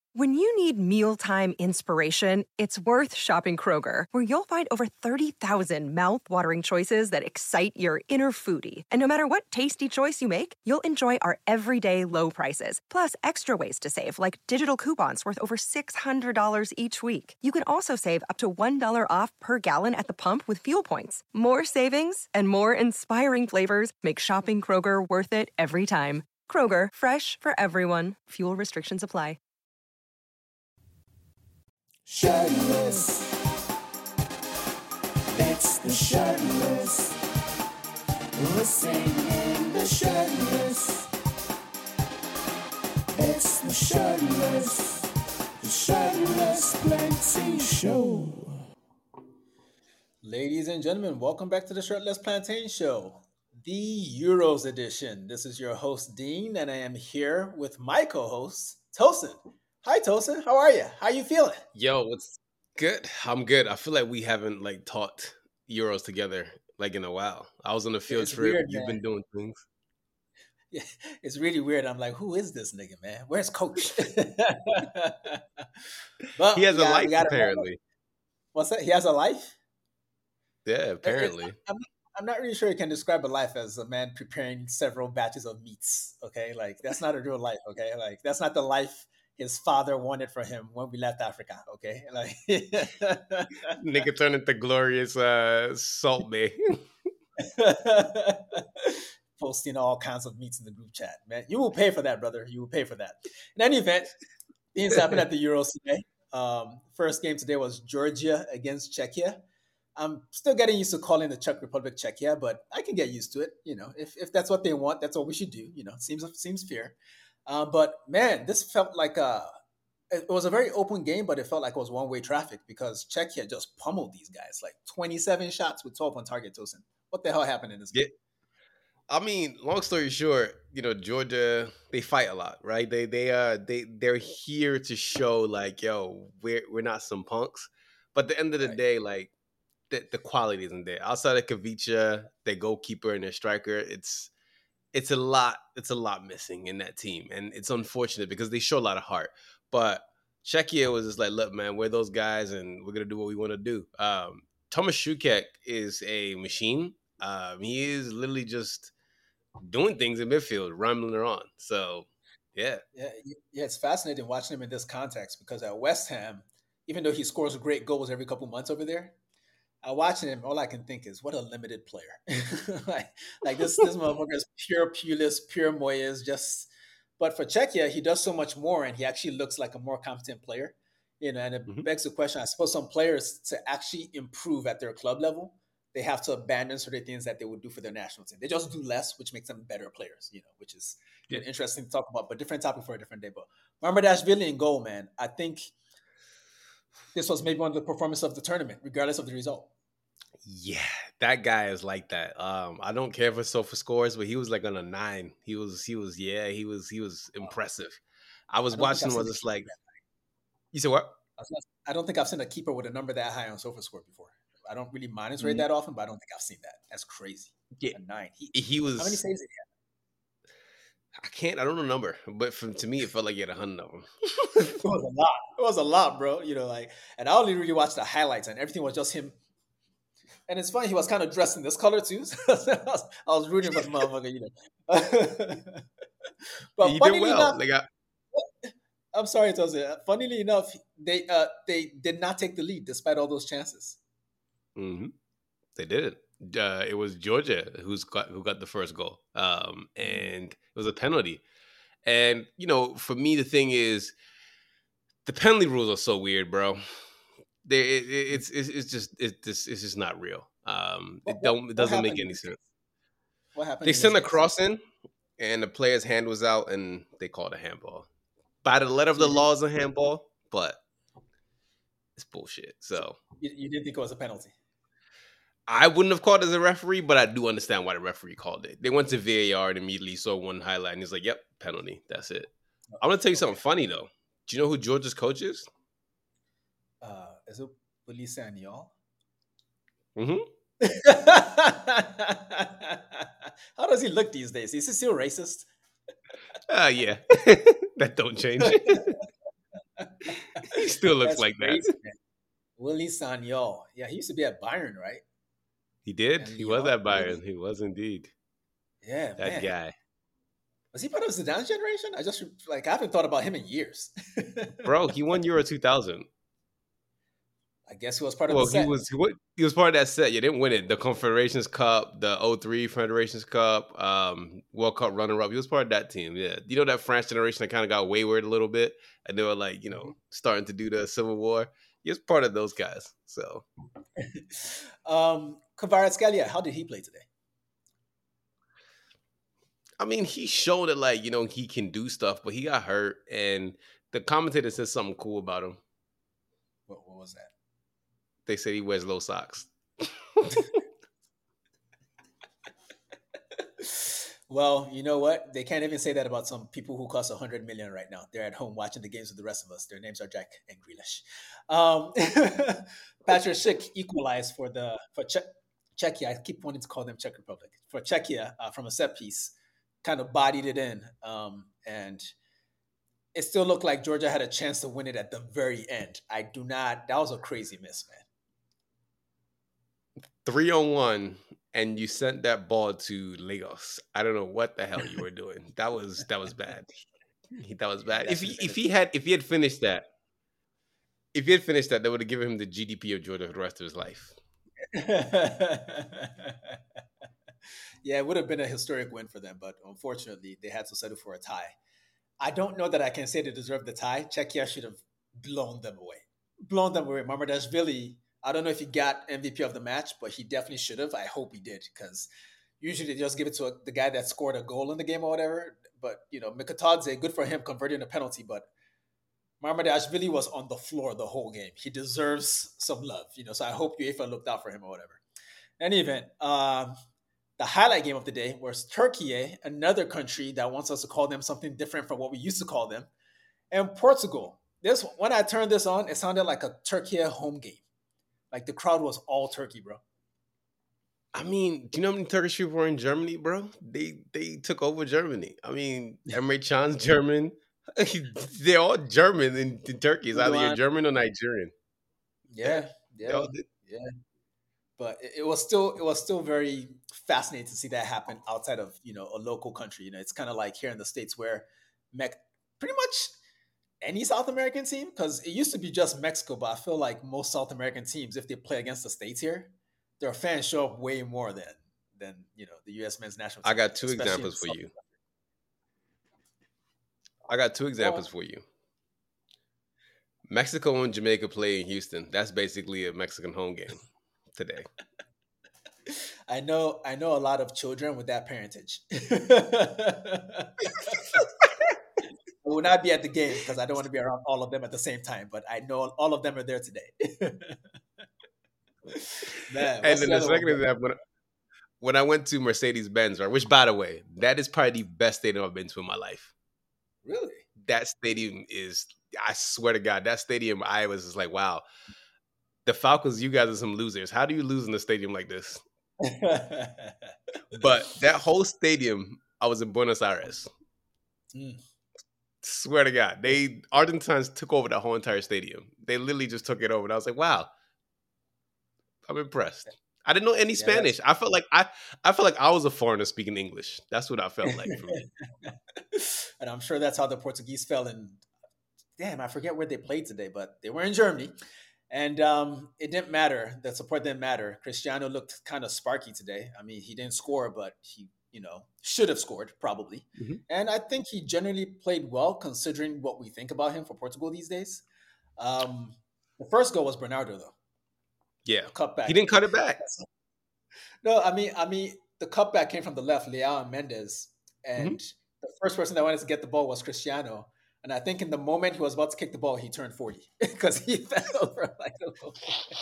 When you need mealtime inspiration, it's worth shopping Kroger, where you'll find over 30,000 mouth-watering choices that excite your inner foodie. And no matter what tasty choice you make, you'll enjoy our everyday low prices, plus extra ways to save, like digital coupons worth over $600 each week. You can also save up to $1 off per gallon at the pump with fuel points. More savings and more inspiring flavors make shopping Kroger worth it every time. Kroger, fresh for everyone. Fuel restrictions apply. Shirtless. It's the Shirtless. We're singing the Shirtless. It's the Shirtless. The Shirtless Plantain Show. Ladies and gentlemen, welcome back to the Shirtless Plantain Show, the Euros edition. This is your host, Dean, and I am here with my co-host, Tosin. Hi, Tosin. How are you? How you feeling? Yo, what's good? I'm good. I feel like we haven't taught Euros together in a while. I was on a field trip. Weird, You've been doing things. Yeah, it's really weird. I'm like, who is this nigga, man? Where's Coach? But he has a life, apparently. What's that? He has a life? Yeah, apparently. I'm not really sure you can describe a life as a man preparing several batches of meats. Okay, that's not a real life. Okay, that's not the life his father wanted for him when we left Africa. Okay, nigga turned into glorious Salt Bay. Posting all kinds of meats in the group chat, man. You will pay for that, brother. You will pay for that. In any event, things happened at the Euros today. First game today was Georgia against Czechia. I'm still getting used to calling the Czech Republic Czechia, but I can get used to it. You know, if that's what they want, that's what we should do. You know, seems fair. But man, this felt like it was a very open game, but it felt like it was one-way traffic because Czechia just pummeled these guys, 27 shots with 12 on target. Tosin, what the hell happened in this game? I mean, long story short, Georgia, they fight a lot, right? They're here to show yo, we're not some punks. But at the end of the day, the quality isn't there. Outside of Kavicha, their goalkeeper and their striker, it's a lot missing in that team. And it's unfortunate because they show a lot of heart. But Czechia was just look, man, we're those guys and we're going to do what we want to do. Thomas Šušek is a machine. He is literally just doing things in midfield, rambling around. So, yeah. Yeah, it's fascinating watching him in this context because at West Ham, even though he scores great goals every couple months over there, watching him, all I can think is what a limited player. This motherfucker is pure Pulis, pure Moyes. But for Czechia, he does so much more, and he actually looks like a more competent player. And it begs the question. I suppose some players to actually improve at their club level, they have to abandon certain things that they would do for their national team. They just do less, which makes them better players. Which is interesting to talk about, but different topic for a different day. But Mamardashvili in goal, man. I think this was maybe one of the performances of the tournament, regardless of the result. Yeah, that guy is like that. I don't care for Sofa scores, but he was on a 9. He was impressive. I was watching, was just you said what? I don't think I've seen a keeper with a number that high on Sofa score before. I don't really monitor it that often, but I don't think I've seen that. That's crazy. Yeah, a 9. He was. How many saves did he have? I don't know the number, but to me, it felt like he had 100 of them. It was a lot. It was a lot, bro. And I only really watched the highlights, and everything was just him. And it's funny, he was kind of dressed in this color too. So I was rooting for the motherfucker, But he did well. Enough, I'm sorry, Tosin. Funnily enough, they did not take the lead despite all those chances. Mm-hmm. They did. It was Georgia who got the first goal, and it was a penalty. And for me, the thing is, the penalty rules are so weird, bro. It's just not real. It doesn't make any sense. What happened? They sent a cross in, and the player's hand was out, and they called a handball. By the letter of the law, is a handball, but it's bullshit. So you didn't think it was a penalty? I wouldn't have called it as a referee, but I do understand why the referee called it. They went to VAR and immediately saw one highlight, and he's like, "Yep, penalty. That's it." I'm gonna tell you something funny though. Do you know who Georgia's coach is? Is it Police and y'all? Mm-hmm. How does he look these days? Is he still racist? Yeah. That don't change. He still looks That's like that. crazy, man. Willie Sagnol. Yeah, he used to be at Bayern, right? He did. And He was Lyon. at Bayern. Willie. He was indeed Yeah, that man. guy. Was he part of Zidane's generation? I haven't thought about him in years. Bro, he won Euro 2000. I guess he was part of the Well, he set. was he was part of that set. You didn't win it. The Confederations Cup, the '03 Federations Cup, World Cup runner-up. He was part of that team. Yeah, you know that France generation that kind of got wayward a little bit, and they were like, starting to do the Civil War. He was part of those guys. So, Kvaratskhelia, how did he play today? I mean, he showed that he can do stuff, but he got hurt, and the commentator said something cool about him. What was that? They said he wears low socks. Well, you know what? They can't even say that about some people who cost $100 million right now. They're at home watching the games with the rest of us. Their names are Jack and Grealish. Patrick Schick equalized for Czechia. I keep wanting to call them Czech Republic. For Czechia from a set piece, kind of bodied it in. And it still looked like Georgia had a chance to win it at the very end. That was a crazy miss, man. 3-on-1, and you sent that ball to Lagos. I don't know what the hell you were doing. That was bad. That was bad. If he had finished that, they would have given him the GDP of Georgia for the rest of his life. Yeah, it would have been a historic win for them, but unfortunately, they had to settle for a tie. I don't know that I can say they deserve the tie. Czechia should have blown them away. Mamardashvili, I don't know if he got MVP of the match, but he definitely should have. I hope he did, because usually they just give it to the guy that scored a goal in the game or whatever. But, Mikotadze, good for him converting a penalty, but Mamardashvili was on the floor the whole game. He deserves some love, so I hope UEFA looked out for him or whatever. In any event, the highlight game of the day was Turkey, another country that wants us to call them something different from what we used to call them, and Portugal. When I turned this on, it sounded like a Turkey home game. Like the crowd was all Turkey, bro. I mean, do you know how many Turkish people were in Germany, bro? They took over Germany. I mean, Emre Can's German. They're all German in Turkey. It's either you're German or Nigerian. Yeah. But it was still very fascinating to see that happen outside of a local country. It's kind of like here in the States where pretty much any South American team, because it used to be just Mexico, but I feel like most South American teams, if they play against the States here, their fans show up way more than the U.S. men's national team. I got two examples for you. Mexico and Jamaica play in Houston. That's basically a Mexican home game today. I know a lot of children with that parentage. I will not be at the game because I don't want to be around all of them at the same time, but I know all of them are there today. Man, and then the second example, when I went to Mercedes-Benz, right, which, by the way, that is probably the best stadium I've been to in my life. Really? That stadium is, I swear to God, that stadium, I was just like, wow, the Falcons, you guys are some losers. How do you lose in a stadium like this? But that whole stadium, I was in Buenos Aires. Swear to God, Argentines took over the whole entire stadium. They literally just took it over, and I was like, "Wow, I'm impressed." I didn't know any Spanish. I felt like I was a foreigner speaking English. That's what I felt like for me. And I'm sure that's how the Portuguese felt. And damn, I forget where they played today, but they were in Germany, and it didn't matter. The support didn't matter. Cristiano looked kind of sparky today. I mean, he didn't score, but he should have scored probably. Mm-hmm. And I think he generally played well considering what we think about him for Portugal these days. The first goal was Bernardo, though. Yeah. Cutback. He didn't cut it back. No, I mean, the cutback came from the left, Leao and Mendes. And the first person that wanted to get the ball was Cristiano. And I think in the moment he was about to kick the ball, he turned 40 because he fell over like a little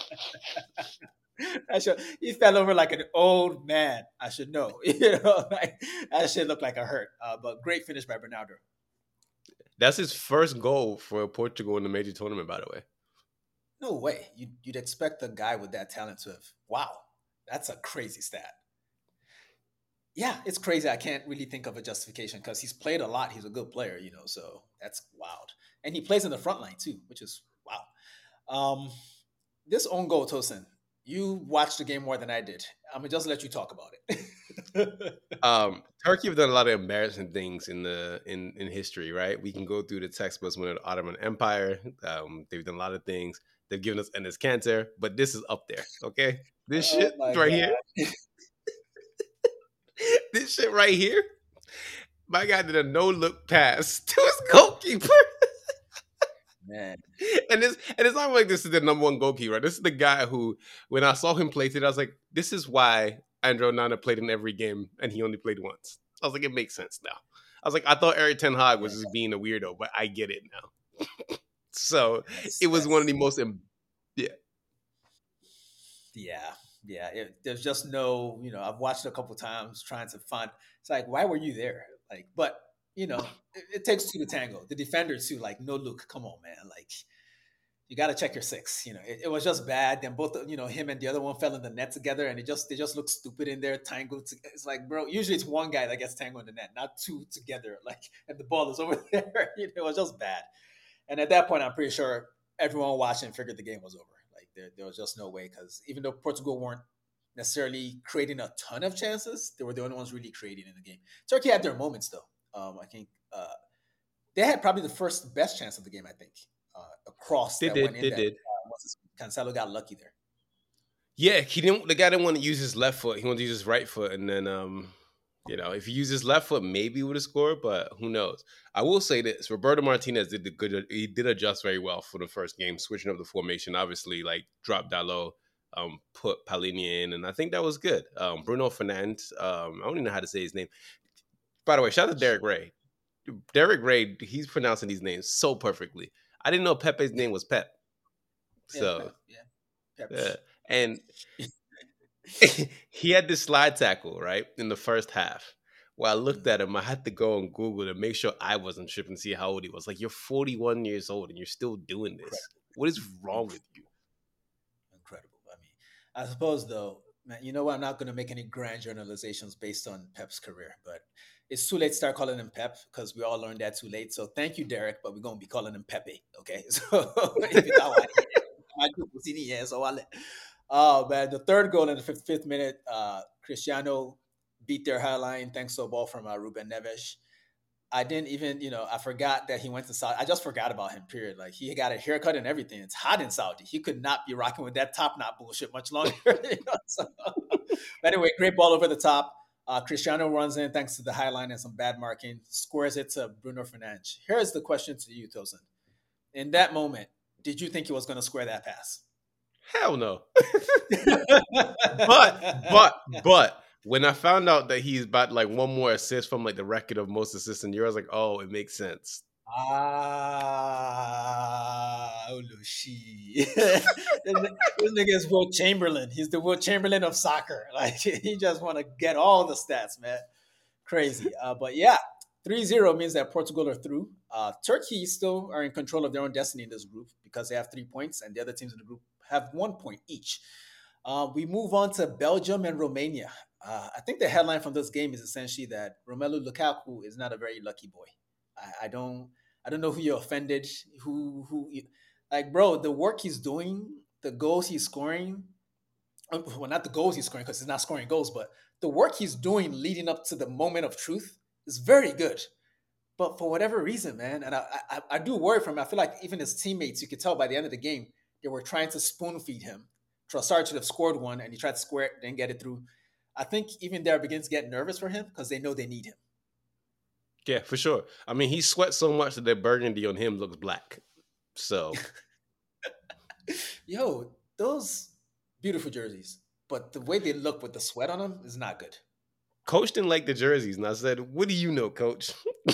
he fell over like an old man. I should know. That shit looked like a hurt. But great finish by Bernardo. That's his first goal for Portugal in the major tournament, by the way. No way. You'd expect a guy with that talent to have. Wow, that's a crazy stat. Yeah, it's crazy. I can't really think of a justification because he's played a lot. He's a good player, so that's wild. And he plays in the front line too, which is wow. Um, this own goal, Tosin, you watched the game more than I did. I'm gonna just let you talk about it. Turkey have done a lot of embarrassing things in history, right? We can go through the textbooks when the Ottoman Empire. They've done a lot of things. They've given us Enes Cancer, but this is up there. Okay, this Oh shit my right here, god, this shit right here. My guy did a no look pass to his goalkeeper. man! And it's not like this is the number one goalkeeper. Right? This is the guy who, when I saw him play today, I was like, this is why Andrew Nana played in every game and he only played once. I was like, it makes sense now. I was like, I thought Eric Ten Hag Yeah, was just being a weirdo, but I get it now. So it that's was one of that's the most, yeah, yeah, yeah. There's just no, I've watched it a couple times trying to find. It's like, why were you there? Like, but it takes two to tango. The defender too, like, no, Luke, come on, man, like. You got to check your six. It was just bad. Then both, him and the other one fell in the net together, and they just look stupid in there, tangled. It's like, bro, usually it's one guy that gets tangled in the net, not two together. Like, and the ball is over there. It was just bad. And at that point, I'm pretty sure everyone watching figured the game was over. Like, there was just no way, because even though Portugal weren't necessarily creating a ton of chances, they were the only ones really creating in the game. Turkey had their moments though. I think they had probably the first best chance of the game. I think across they that went did, in they that did. Cancelo got lucky there. Yeah, he didn't. The guy didn't want to use his left foot. He wanted to use his right foot, and then if he used his left foot, maybe he would have scored. But who knows? I will say this: Roberto Martinez did the good. He did adjust very well for the first game, switching up the formation. Obviously, like drop Dalot, put Palini in, and I think that was good. Bruno Fernandes. I don't even know how to say his name. By the way, shout out to Derek Ray. Derek Ray, he's pronouncing these names so perfectly. I didn't know Pepe's name was Pep. Yeah, So yeah. Pep. yeah, and he had this slide tackle, right, in the first half. When I looked at him, I had to go on Google to make sure I wasn't tripping to see how old he was. Like, you're 41 years old and you're still doing this. What is wrong with you? Incredible. I mean, I suppose though, man, you know what? I'm not going to make any grand generalizations based on Pep's career, but it's too late to start calling him Pep because we all learned that too late. So thank you, Derek, but we're going to be calling him Pepe. Okay, so if you thought I do yeah, so oh man, the third goal in the 55th minute, Cristiano beat their high line thanks to a ball from Ruben Neves. I didn't even, I forgot that he went to Saudi. I just forgot about him, period. Like, he got a haircut and everything. It's hot in Saudi. He could not be rocking with that top knot bullshit much longer. So, but anyway, great ball over the top. Cristiano runs in thanks to the high line and some bad marking, squares it to Bruno Fernandes. Here's the question to you, Tosin. In that moment, did you think he was going to square that pass? Hell no. but when I found out that he's about like one more assist from like the record of most assists in Euros, like, oh, it makes sense. Olushi. This nigga is Will Chamberlain. He's the Will Chamberlain of soccer. Like, he just want to get all the stats, man. Crazy. But yeah, 3-0 means that Portugal are through. Turkey still are in control of their own destiny in this group because they have 3 points and the other teams in the group have 1 point each. We move on to Belgium and Romania. I think the headline from this game is essentially that Romelu Lukaku is not a very lucky boy. I don't know who you offended. Like, bro, the work he's doing, the goals he's scoring. Well, not the goals he's scoring because he's not scoring goals, but the work he's doing leading up to the moment of truth is very good. But for whatever reason, man, and I do worry for him. I feel like even his teammates, you could tell by the end of the game, they were trying to spoon feed him. Trossard should have scored one, and he tried to square it, didn't get it through. I think even there begins to get nervous for him because they know they need him. Yeah, for sure. I mean, he sweats so much that the burgundy on him looks black. So, Yo, those beautiful jerseys, but the way they look with the sweat on them is not good. Coach didn't like the jerseys, and I said, "What do you know, Coach?"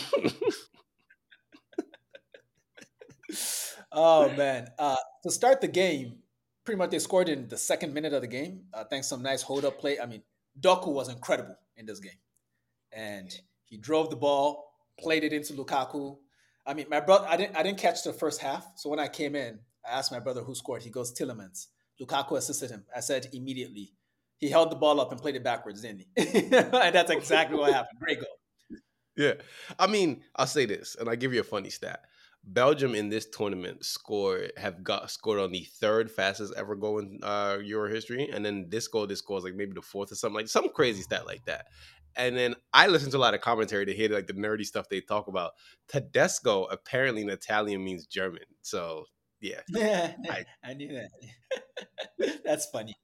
Oh man! To start the game, pretty much they scored in the second minute of the game. Thanks to some nice hold up play. I mean, Doku was incredible in this game, and he drove the ball, played it into Lukaku. I mean, my brother, I didn't catch the first half, so when I came in, I asked my brother who scored. He goes Tillemans. Lukaku assisted him. I said immediately. He held the ball up and played it backwards, didn't he? And that's exactly what happened. Great goal. Yeah. I mean, I'll say this, and I'll give you a funny stat. Belgium in this tournament scored on the third fastest ever goal in Euro history, and then this goal is like maybe the fourth or something, like some crazy stat like that. And then I listen to a lot of commentary to hear like the nerdy stuff they talk about. Tedesco apparently in Italian means German, so yeah, Yeah, I I knew that. That's funny.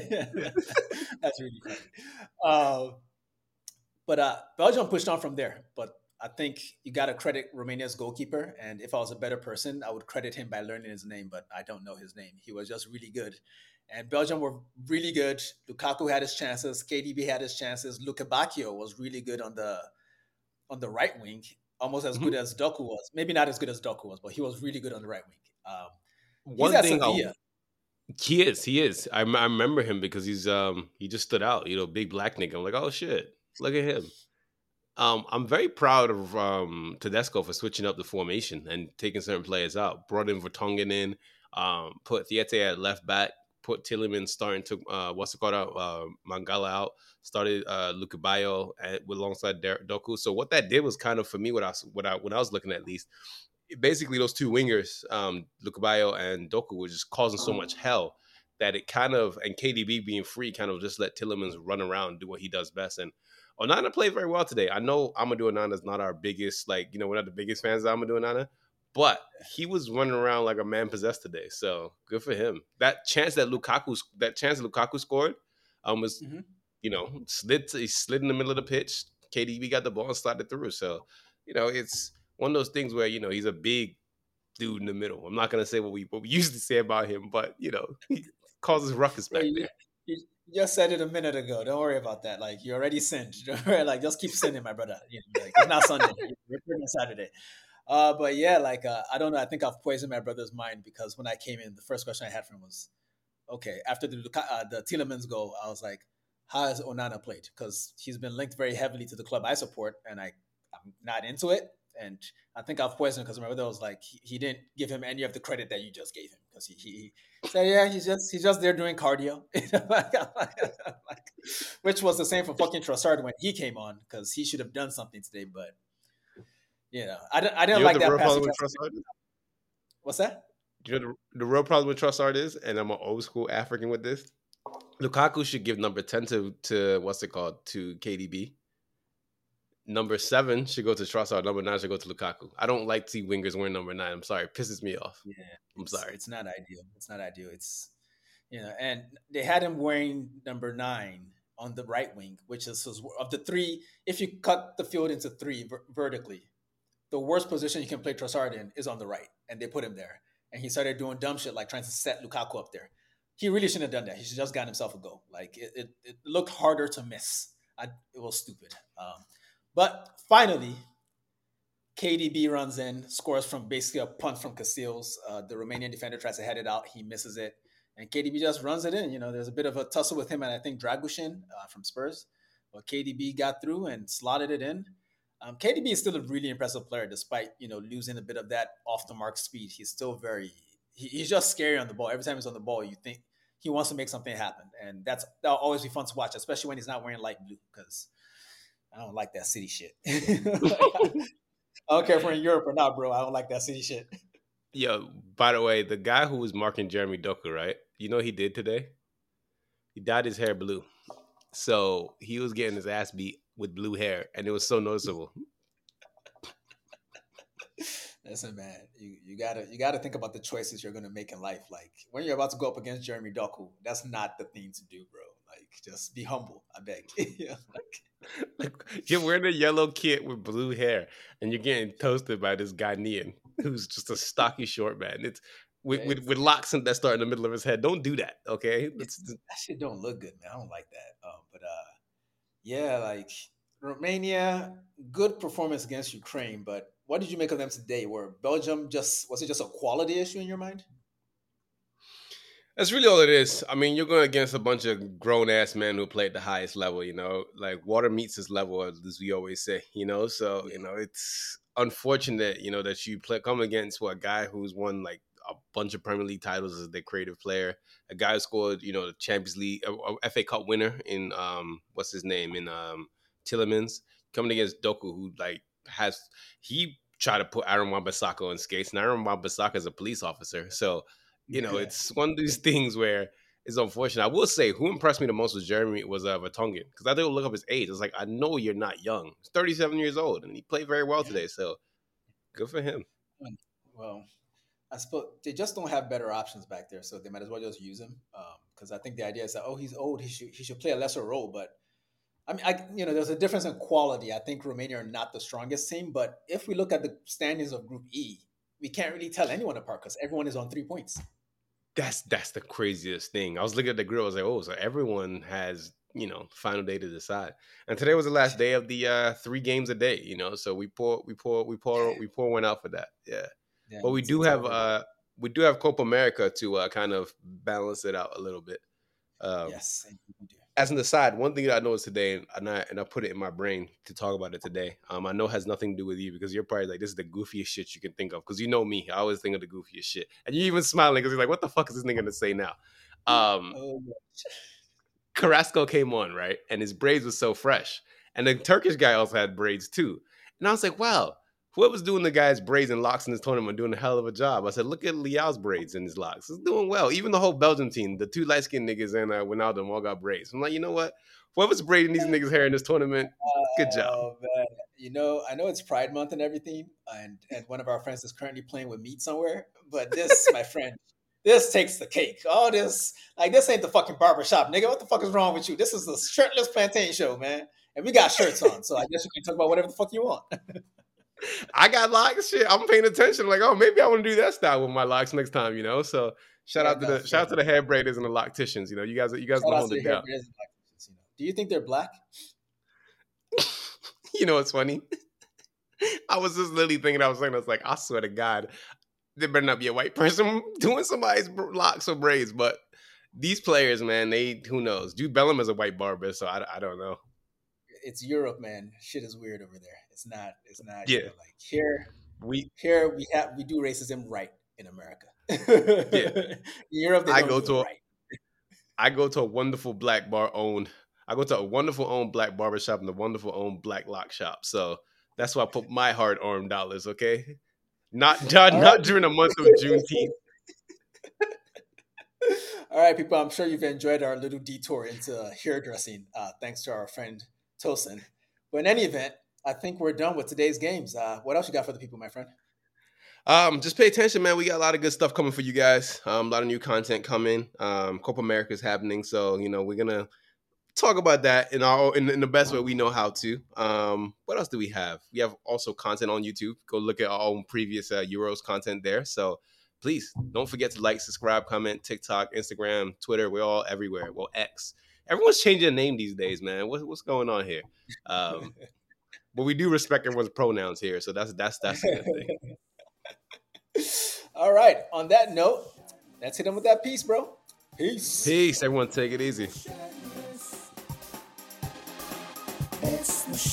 That's really funny. Uh, but Belgium pushed on from there. But I think you got to credit Romania's goalkeeper. And if I was a better person, I would credit him by learning his name. But I don't know his name. He was just really good. And Belgium were really good. Lukaku had his chances. KDB had his chances. Luka Bacchio was really good on the right wing, almost as good Mhm. as Doku was. Maybe not as good as Doku was, but he was really good on the right wing. He's One at thing Sevilla. he is. I remember him because he just stood out. You know, big black nigga. I'm like, oh shit, look at him. I'm very proud of Tedesco for switching up the formation and taking certain players out. Brought in Vertonghen in, put Thiete at left back, put Tillerman starting to what's it called out, Mangala out, started Luka Bayo alongside Doku. So what that did was kind of for me when I was looking at least, basically those two wingers, Luka Bayo and Doku, were just causing so much hell that it kind of, and KDB being free kind of just let Tillemans run around and do what he does best. And Onana played very well today. I know Amadou Onana is not our biggest, like, we're not the biggest fans of Amadou Onana, but he was running around like a man possessed today. So good for him. That chance that Lukaku scored, was, Mhm. he slid in the middle of the pitch. KDB got the ball and slid it through. So, it's one of those things where, he's a big dude in the middle. I'm not gonna say what we used to say about him, but he causes ruckus Bro, back there. you just said it a minute ago. Don't worry about that. Like you already sinned. Don't worry. Like just keep sinning, my brother. Like it's not Sunday. We're recording on Saturday. But yeah, like I don't know. I think I've poisoned my brother's mind because when I came in, the first question I had for him was, okay, after the Tielemans goal, I was like, how has Onana played? Because he's been linked very heavily to the club I support, and I'm not into it. And I think I've poisoned because my brother was like, he didn't give him any of the credit that you just gave him because he said, yeah, he's just there doing cardio, which was the same for fucking Trossard when he came on because he should have done something today. But I You didn't know what like the that real pass. problem with Trossard is? What's that? Do you know the real problem with Trossard is, and I'm an old school African with this. Lukaku should give number 10 to what's it called, to KDB. Number 7 should go to Trossard. Number 9 should go to Lukaku. I don't like to see wingers wearing number 9. I'm sorry, it pisses me off. Yeah, I'm it's sorry. it's not ideal. It's not ideal. And they had him wearing number 9 on the right wing, which is of the three. If you cut the field into three vertically, the worst position you can play Trossard in is on the right, and they put him there. And he started doing dumb shit like trying to set Lukaku up there. He really shouldn't have done that. He should just gotten himself a goal. Like it looked harder to miss. It was stupid. But finally, KDB runs in, scores from basically a punt from Casillas. The Romanian defender tries to head it out. He misses it. And KDB just runs it in. There's a bit of a tussle with him and I think Dragushin from Spurs. But KDB got through and slotted it in. KDB is still a really impressive player despite, losing a bit of that off the mark speed. He's still he's just scary on the ball. Every time he's on the ball, you think he wants to make something happen. And that'll always be fun to watch, especially when he's not wearing light blue because I don't like that city shit. I don't care if we're in Europe or not, bro. I don't like that city shit. Yo, by the way, the guy who was marking Jeremy Doku, right? You know what he did today? He dyed his hair blue. So he was getting his ass beat with blue hair, and it was so noticeable. Listen, man, you gotta think about the choices you're gonna make in life. Like when you're about to go up against Jeremy Doku, that's not the thing to do, bro. Like just be humble, I beg. Like, you're wearing a yellow kit with blue hair, and you're getting toasted by this Ghanaian who's just a stocky short man. It's with locks that start in the middle of his head. Don't do that, okay? That shit don't look good, man. I don't like that. But yeah, like Romania, good performance against Ukraine. But what did you make of them today? Were Belgium was it just a quality issue in your mind? That's really all it is. I mean, you're going against a bunch of grown ass men who play at the highest level, like water meets his level, as we always say. So, Yeah. it's unfortunate, that you come against a guy who's won like a bunch of Premier League titles as their creative player, a guy who scored, the Champions League, a FA Cup winner in, what's his name, in Tillemans, coming against Doku, who like he try to put Aaron Wan-Bissaka on skates, and Aaron Wan-Bissaka is a police officer. So, it's one of these things where it's unfortunate. I will say, who impressed me the most was Vertonghen, because I did look up his age. It's like, I know you're not young. He's 37 years old, and he played very well today. So, good for him. Well, I suppose they just don't have better options back there, so they might as well just use him. Because I think the idea is that, he's old, he should play a lesser role. But I mean, there's a difference in quality. I think Romania are not the strongest team, but if we look at the standings of Group E, we can't really tell anyone apart because everyone is on 3 points. That's the craziest thing. I was looking at the group. I was like, so everyone has, final day to decide. And today was the last day of the 3 games a day. So we pour one out for that. Yeah. But we do have Copa America to kind of balance it out a little bit. Yes, we do. As an aside, one thing that I noticed today, and I put it in my brain to talk about it today. I know it has nothing to do with you because you're probably like, this is the goofiest shit you can think of. Because you know me, I always think of the goofiest shit. And you're even smiling because you're like, what the fuck is this nigga going to say now? Carrasco came on, right? And his braids was so fresh. And the Turkish guy also had braids too. And I was like, wow, whoever's doing the guy's braids and locks in this tournament doing a hell of a job. I said, look at Leao's braids and his locks. It's doing well. Even the whole Belgium team, the 2 light-skinned niggas and Wijnaldum all got braids. I'm like, you know what? Whoever's braiding these niggas' hair in this tournament, good job. Man. I know it's Pride Month and everything, and one of our friends is currently playing with meat somewhere. But this, my friend, this takes the cake. All this, this ain't the fucking barbershop, nigga. What the fuck is wrong with you? This is the shirtless plantain show, man. And we got shirts on, so I guess you can talk about whatever the fuck you want. I got locks, shit. I'm paying attention. Like, maybe I want to do that style with my locks next time, So shout out to the hair braiders and the locticians. You guys will hold it down. Do you think they're black? It's funny. I was just literally thinking. I was like, I swear to God, there better not be a white person doing somebody's locks or braids. But these players, man, who knows? Jude Bellingham is a white barber, so I don't know. It's Europe, man. Shit is weird over there. It's not. Yeah. We do racism right in America. Yeah. Europe, I go to a wonderful black owned black barbershop and a wonderful owned black lock shop. So that's why I put my hard-earned dollars. Okay, not during the month of Juneteenth. All right, people. I'm sure you've enjoyed our little detour into hairdressing. Thanks to our friend Tosin. But in any event, I think we're done with today's games. What else you got for the people, my friend? Just pay attention, man. We got a lot of good stuff coming for you guys. A lot of new content coming. Copa America is happening, so we're gonna talk about that in the best way we know how to. What else do we have? We have also content on YouTube. Go look at our own previous Euros content there. So please don't forget to like, subscribe, comment, TikTok, Instagram, Twitter. We're all everywhere. Well, X. Everyone's changing their name these days, man. What's going on here? But we do respect everyone's pronouns here, so that's a good thing. All right. On that note, let's hit them with that peace, bro. Peace. Everyone, take it easy. It's the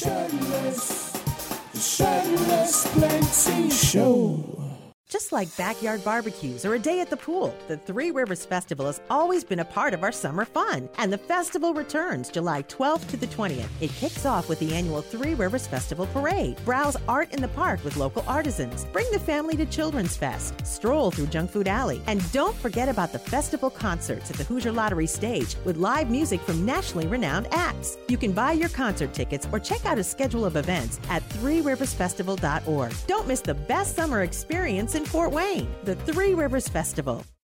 Shirtless Plenty Show. Just like backyard barbecues or a day at the pool, the Three Rivers Festival has always been a part of our summer fun. And the festival returns July 12th to the 20th. It kicks off with the annual Three Rivers Festival Parade. Browse art in the park with local artisans. Bring the family to Children's Fest. Stroll through Junk Food Alley. And don't forget about the festival concerts at the Hoosier Lottery stage with live music from nationally renowned acts. You can buy your concert tickets or check out a schedule of events at threeriversfestival.org. Don't miss the best summer experience in Fort Wayne, the Three Rivers Festival.